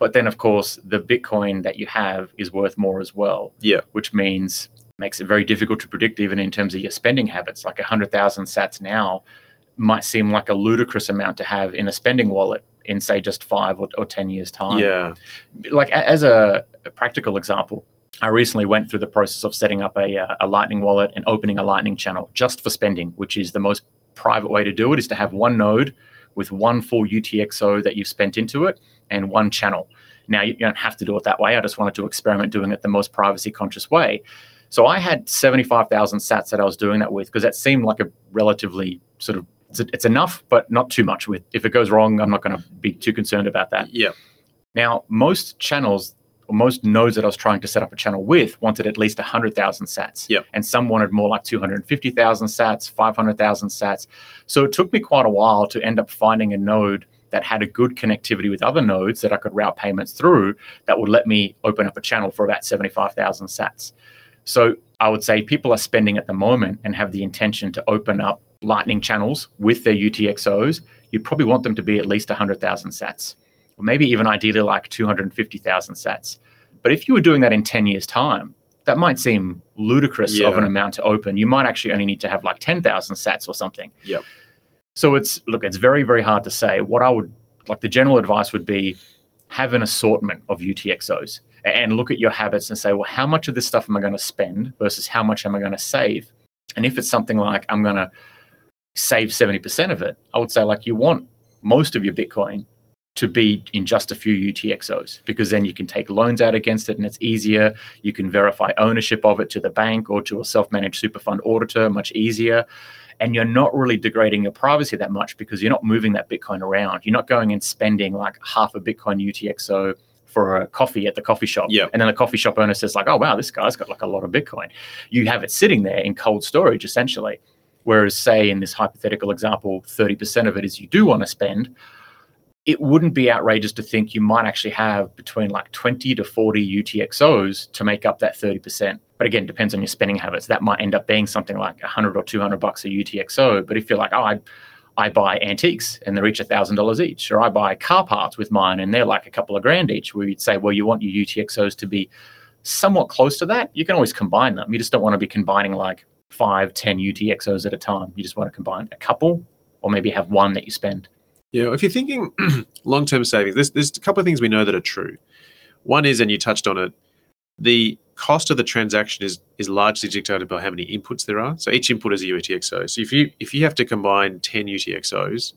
But then, of course, the Bitcoin that you have is worth more as well. Yeah. Which means makes it very difficult to predict even in terms of your spending habits. Like 100,000 sats now might seem like a ludicrous amount to have in a spending wallet in, say, just 5 or 10 years' time. Yeah. Like as a practical example, I recently went through the process of setting up a Lightning wallet and opening a Lightning channel just for spending, which is the most private way to do it, is to have one node with one full UTXO that you've spent into it and one channel. Now, you don't have to do it that way. I just wanted to experiment doing it the most privacy conscious way. So I had 75,000 sats that I was doing that with, because that seemed like a relatively sort of, it's enough, but not too much. With if it goes wrong, I'm not going to be too concerned about that. Yeah. Now, most channels, or most nodes that I was trying to set up a channel with, wanted at least 100,000 sats. Yep. And some wanted more like 250,000 sats, 500,000 sats. So it took me quite a while to end up finding a node that had a good connectivity with other nodes that I could route payments through that would let me open up a channel for about 75,000 sats. So I would say people are spending at the moment and have the intention to open up Lightning channels with their UTXOs. You probably want them to be at least 100,000 sats, or maybe even ideally like 250,000 sats. But if you were doing that in 10 years' time, that might seem ludicrous of an amount to open. You might actually only need to have like 10,000 sats or something. Yep. So it's very, very hard to say. What I would like, the general advice would be have an assortment of UTXOs and look at your habits and say, well, how much of this stuff am I going to spend versus how much am I going to save? And if it's something like I'm going to save 70% of it, I would say like you want most of your Bitcoin to be in just a few UTXOs, because then you can take loans out against it and it's easier. You can verify ownership of it to the bank or to a self-managed super fund auditor much easier. And you're not really degrading your privacy that much because you're not moving that Bitcoin around. You're not going and spending like half a Bitcoin UTXO for a coffee at the coffee shop. Yep. And then the coffee shop owner says like, oh, wow, this guy's got like a lot of Bitcoin. You have it sitting there in cold storage, essentially. Whereas, say, in this hypothetical example, 30% of it is you do want to spend. It wouldn't be outrageous to think you might actually have between like 20 to 40 UTXOs to make up that 30%. But again, depends on your spending habits. That might end up being something like $100 or $200 a UTXO. But if you're like, oh, I buy antiques and they're each $1,000 each, or I buy car parts with mine and they're like a couple of grand each, where you'd say, well, you want your UTXOs to be somewhat close to that. You can always combine them. You just don't want to be combining like 5, 10 UTXOs at a time. You just want to combine a couple, or maybe have one that you spend. Yeah, if you're thinking long-term savings, there's a couple of things we know that are true. One is, and you touched on it, the cost of the transaction is largely dictated by how many inputs there are. So each input is a UTXO. So if you have to combine 10 UTXOs,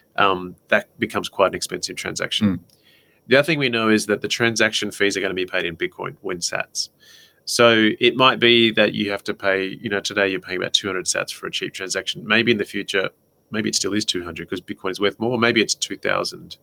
that becomes quite an expensive transaction. The other thing we know is that the transaction fees are going to be paid in Bitcoin when sats. So it might be that you have to pay, today you're paying about 200 sats for a cheap transaction. Maybe in the future, maybe it still is 200 because Bitcoin is worth more. Or maybe it's 2,000.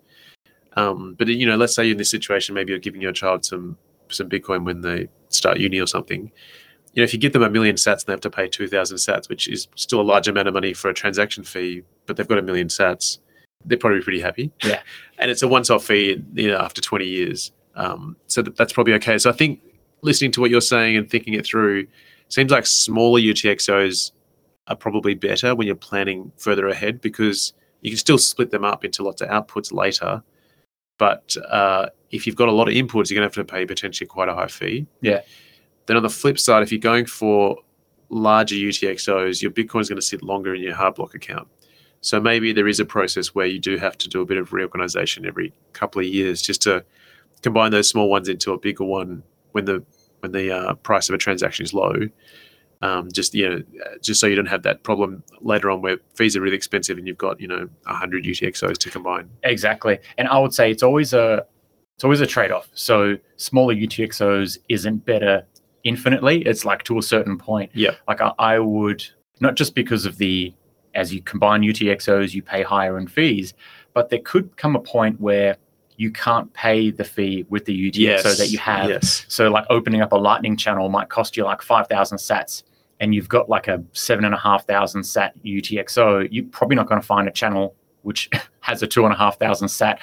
But let's say you're in this situation, maybe you're giving your child some Bitcoin when they start uni or something. If you give them 1 million sats, they have to pay 2,000 sats, which is still a large amount of money for a transaction fee, but they've got 1 million sats. They're probably pretty happy. Yeah. And it's a once-off fee, after 20 years. So that's probably okay. So I think listening to what you're saying and thinking it through, seems like smaller UTXOs are probably better when you're planning further ahead, because you can still split them up into lots of outputs later. But if you've got a lot of inputs, you're going to have to pay potentially quite a high fee. Yeah. Then on the flip side, if you're going for larger UTXOs, your Bitcoin is going to sit longer in your hard block account. So maybe there is a process where you do have to do a bit of reorganization every couple of years just to combine those small ones into a bigger one when the price of a transaction is low. Just so you don't have that problem later on where fees are really expensive and you've got 100 UTXOs to combine. Exactly, and I would say it's always a trade-off. So smaller UTXOs isn't better infinitely. It's like to a certain point. Yeah. Like I would, not just because of as you combine UTXOs, you pay higher in fees, but there could come a point where you can't pay the fee with the UTXO that you have. Yes. So like opening up a Lightning channel might cost you like 5,000 sats, and you've got like a 7,500 sat UTXO. You're probably not going to find a channel which has a 2,500 sat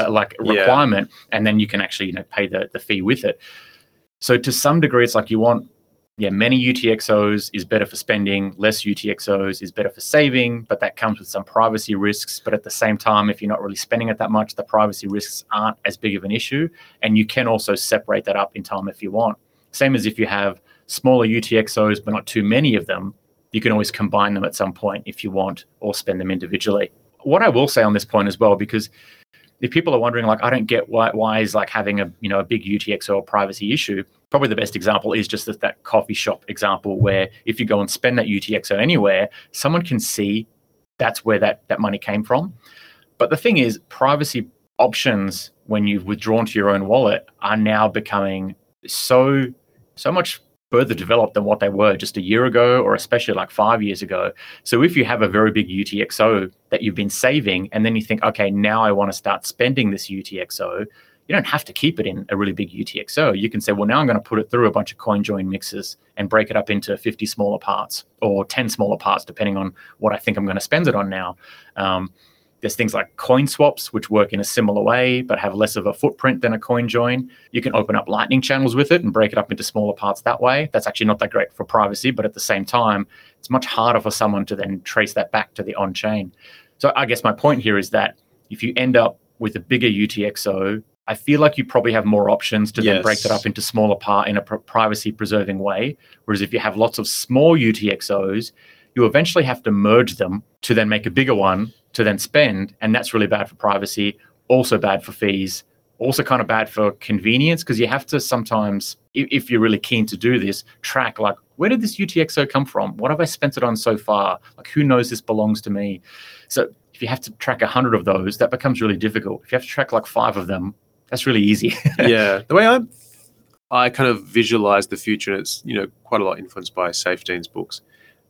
requirement, and then you can actually pay the fee with it. So to some degree, it's like you want yeah, many UTXOs is better for spending, less UTXOs is better for saving, but that comes with some privacy risks. But at the same time, if you're not really spending it that much, the privacy risks aren't as big of an issue. And you can also separate that up in time if you want. Same as if you have smaller UTXOs, but not too many of them, you can always combine them at some point if you want, or spend them individually. What I will say on this point as well, because if people are wondering, like, I don't get why is like having a big UTXO a privacy issue, probably the best example is just that coffee shop example, where if you go and spend that UTXO anywhere, someone can see that's where that money came from. But the thing is, privacy options when you've withdrawn to your own wallet are now becoming so much further developed than what they were just a year ago, or especially like 5 years ago. So if you have a very big UTXO that you've been saving, and then you think, okay, now I want to start spending this UTXO, you don't have to keep it in a really big UTXO. You can say, well, now I'm going to put it through a bunch of CoinJoin mixes and break it up into 50 smaller parts or 10 smaller parts, depending on what I think I'm going to spend it on now. There's things like coin swaps, which work in a similar way, but have less of a footprint than a CoinJoin. You can open up Lightning channels with it and break it up into smaller parts that way. That's actually not that great for privacy, but at the same time, it's much harder for someone to then trace that back to the on-chain. So I guess my point here is that if you end up with a bigger UTXO, I feel like you probably have more options to then break that up into smaller part in a privacy-preserving way. Whereas if you have lots of small UTXOs, you eventually have to merge them to then make a bigger one to then spend, and that's really bad for privacy, also bad for fees, also kind of bad for convenience, because you have to sometimes, if you're really keen to do this, track like, where did this UTXO come from? What have I spent it on so far? Like, who knows this belongs to me? So if you have to track 100 of those, that becomes really difficult. If you have to track like 5 of them, that's really easy. Yeah, the way I kind of visualize the future, and it's quite a lot influenced by Safedean's books,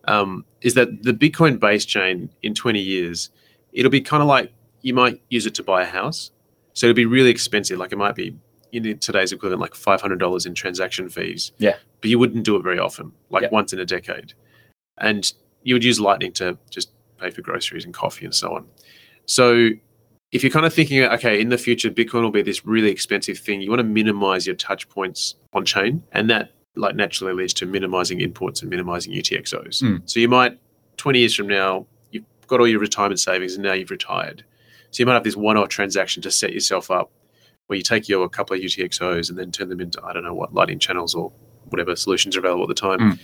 is that the Bitcoin base chain in 20 years, it'll be kind of like you might use it to buy a house. So it'll be really expensive. Like it might be in today's equivalent, like $500 in transaction fees. Yeah. But you wouldn't do it very often, like once in a decade. And you would use Lightning to just pay for groceries and coffee and so on. So if you're kind of thinking, okay, in the future, Bitcoin will be this really expensive thing, you want to minimize your touch points on chain. And that like naturally leads to minimizing inputs and minimizing UTXOs. So you might, 20 years from now, got all your retirement savings and now you've retired. So you might have this one-off transaction to set yourself up where you take a couple of UTXOs and then turn them into, I don't know what, Lightning channels or whatever solutions are available at the time.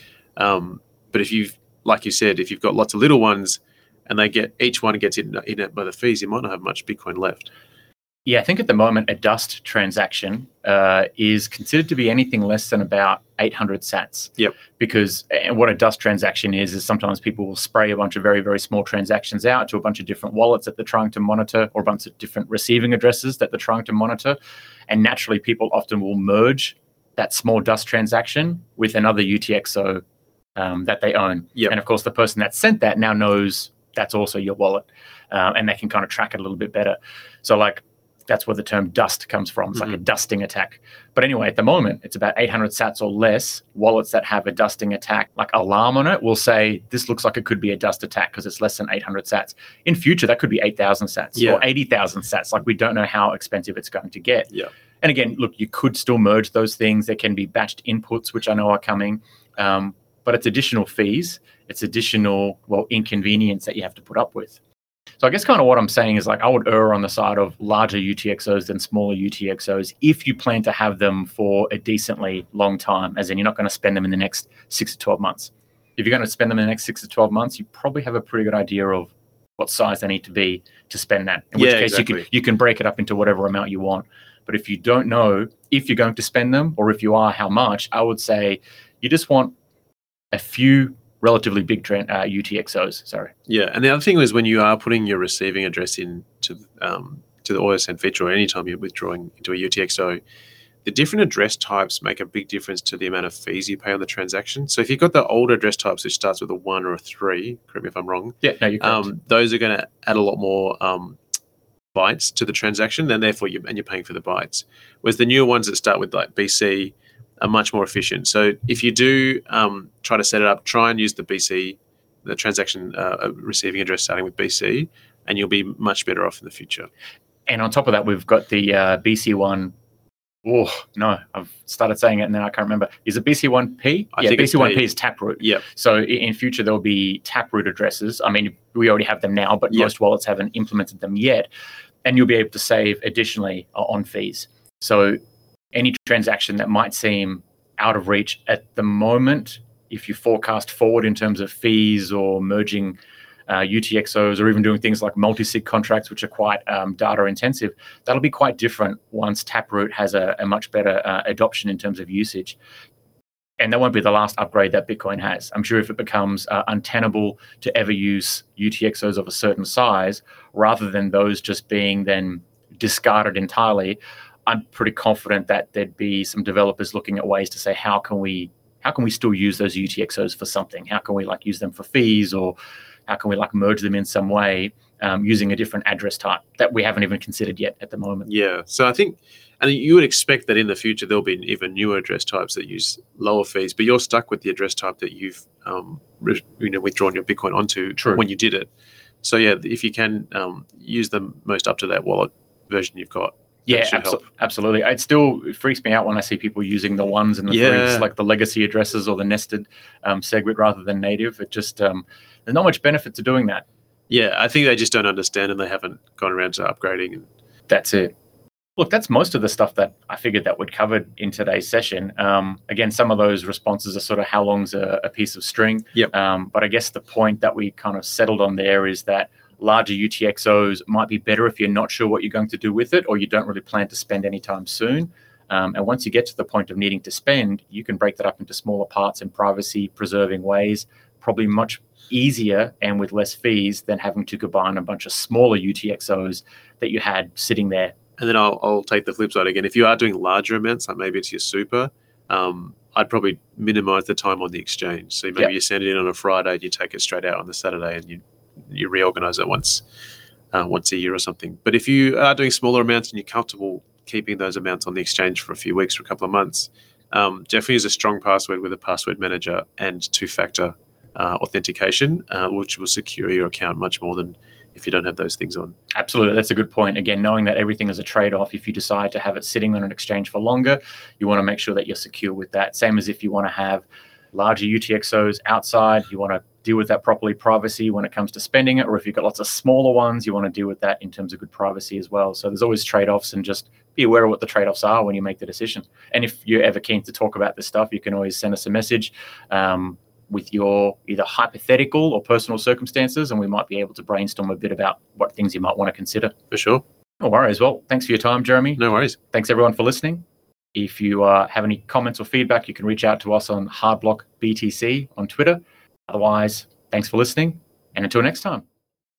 But if you've, like you said, if you've got lots of little ones and each one gets in by the fees, you might not have much Bitcoin left. Yeah, I think at the moment a dust transaction is considered to be anything less than about 800 sats. Yep. Because what a dust transaction is sometimes people will spray a bunch of very, very small transactions out to a bunch of different wallets that they're trying to monitor, or a bunch of different receiving addresses that they're trying to monitor. And naturally, people often will merge that small dust transaction with another UTXO that they own. Yep. And of course, the person that sent that now knows that's also your wallet, and they can kind of track it a little bit better. So like, that's where the term dust comes from. It's like a dusting attack. But anyway, at the moment, it's about 800 sats or less. Wallets that have a dusting attack, like alarm on it, will say, this looks like it could be a dust attack because it's less than 800 sats. In future, that could be 8,000 sats or 80,000 sats. Like, we don't know how expensive it's going to get. Yeah. And again, look, you could still merge those things. There can be batched inputs, which I know are coming. But it's additional fees. It's additional, inconvenience that you have to put up with. So I guess kind of what I'm saying is, like, I would err on the side of larger UTXOs than smaller UTXOs if you plan to have them for a decently long time, as in you're not going to spend them in the next 6 to 12 months. If you're going to spend them in the next 6 to 12 months, you probably have a pretty good idea of what size they need to be to spend that. In which case you can break it up into whatever amount you want. But if you don't know if you're going to spend them, or if you are, how much, I would say you just want a few relatively big UTXOs. Sorry. Yeah, and the other thing was, when you are putting your receiving address into the auto send feature, or anytime you're withdrawing into a UTXO, the different address types make a big difference to the amount of fees you pay on the transaction. So if you've got the older address types, which starts with a 1 or a 3, correct me if I'm wrong. Yeah, no, you're correct. Those are going to add a lot more bytes to the transaction, and therefore you're paying for the bytes. Whereas the newer ones that start with like BC are much more efficient. So if you do try to set it up, try and use the transaction receiving address starting with BC, and you'll be much better off in the future. And on top of that, we've got the BC one Oh, no, I've started saying it and then I can't remember. Is it BC1P? I think it's BC1P P. is Taproot. Yep. So in future, there'll be Taproot addresses. I mean, we already have them now, but Yep. most wallets haven't implemented them yet. And you'll be able to save additionally on fees. So any transaction that might seem out of reach at the moment, if you forecast forward in terms of fees or merging UTXOs or even doing things like multi-sig contracts, which are quite data intensive, that'll be quite different once Taproot has a much better adoption in terms of usage. And that won't be the last upgrade that Bitcoin has. I'm sure if it becomes untenable to ever use UTXOs of a certain size, rather than those just being then discarded entirely, I'm pretty confident that there'd be some developers looking at ways to say, how can we still use those UTXOs for something? How can we use them for fees, or how can we merge them in some way using a different address type that we haven't even considered yet at the moment? Yeah. So I think, and you would expect that in the future there'll be even newer address types that use lower fees, but you're stuck with the address type that you've withdrawn your Bitcoin onto. True. When you did it. So yeah, if you can use the most up-to-date wallet version you've got. Yeah, absolutely. It still freaks me out when I see people using the ones and the threes, like the legacy addresses or the nested SegWit rather than native. It just there's not much benefit to doing that. Yeah, I think they just don't understand and they haven't gone around to upgrading. That's it. Look, that's most of the stuff that I figured that we'd covered in today's session. Again, some of those responses are sort of how long's a piece of string. Yep. But I guess the point that we kind of settled on there is that larger UTXOs might be better if you're not sure what you're going to do with it, or you don't really plan to spend anytime soon. And once you get to the point of needing to spend, you can break that up into smaller parts in privacy-preserving ways, probably much easier and with less fees than having to combine a bunch of smaller UTXOs that you had sitting there. And then I'll take the flip side again. If you are doing larger amounts, like maybe it's your super, I'd probably minimize the time on the exchange. So maybe you send it in on a Friday and you take it straight out on the Saturday, and you reorganize it once a year or something. But if you are doing smaller amounts and you're comfortable keeping those amounts on the exchange for a few weeks or a couple of months, definitely use a strong password with a password manager and two-factor authentication, which will secure your account much more than if you don't have those things on. Absolutely. That's a good point. Again, knowing that everything is a trade-off, if you decide to have it sitting on an exchange for longer, you want to make sure that you're secure with that. Same as if you want to have larger UTXOs outside, you want to deal with that properly, privacy when it comes to spending it, or if you've got lots of smaller ones, you want to deal with that in terms of good privacy as well. So there's always trade-offs, and just be aware of what the trade-offs are when you make the decision. And if you're ever keen to talk about this stuff, you can always send us a message with your either hypothetical or personal circumstances, and we might be able to brainstorm a bit about what things you might want to consider. For sure. No worries. Well, thanks for your time, Jeremy. No worries. Thanks everyone for listening. If you have any comments or feedback, you can reach out to us on HardBlockBTC on Twitter. Otherwise, thanks for listening, and until next time.